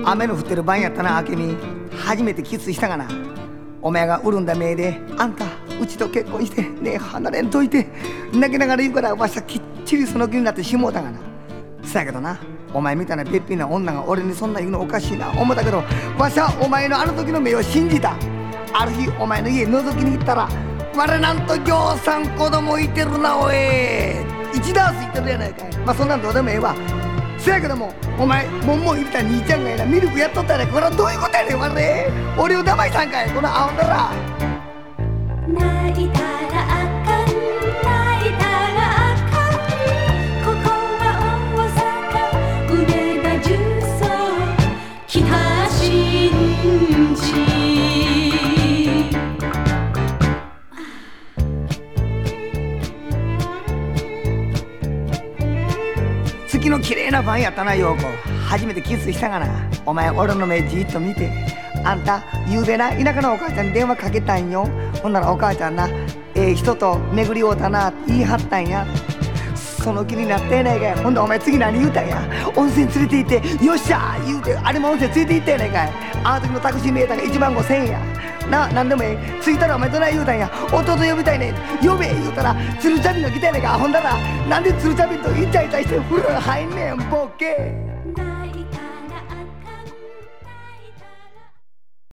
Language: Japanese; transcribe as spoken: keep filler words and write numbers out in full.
雨の降ってる晩やったな。明美初めてキスしたがな。お前が潤んだ目で、あんたうちと結婚してねえ離れんといて泣きながら言うから、わしはきっちりその気になってしもうたがな。そやけどな、お前みたいなべっぴんな女が俺にそんな言うのおかしいな思ったけど、わしはお前のあの時の目を信じた。ある日お前の家覗きに行ったら、我なんとぎょうさん子供いてるなおい。一ダースいってるやないかい。まあそんなんどうでもええわ。そやけどもお前もんもん言った兄ちゃんがやなミルクやっとったやないか。これはどういうことやねん。我俺を騙したんかいこのアホなら。 泣いたらあかん泣いたらあかん、ここは大阪梅田十三北新地。 月の綺麗な晩やったな陽子。初めてキスしたがな。お前俺の目じっと見て、あんたゆうべな田舎のお母ちゃんに電話かけたんよ。ほんならお母ちゃんな、ええ人と巡り合うたなって言い張ったんや。その気になってやないかい。ほんでお前次何言うたんや。温泉連れて行ってよっしゃ言うて、あれも温泉連れて行ったやないかい。あの時のタクシーメーターがいちまんごせんえんやな。なんでもええ、着いたらお前どない言うたんや。弟呼びたいねん呼べ言うたら、鶴チャビンが来たやないか。ほんだらなんで鶴チャビンとイチャイチャして風呂入んねんボケ。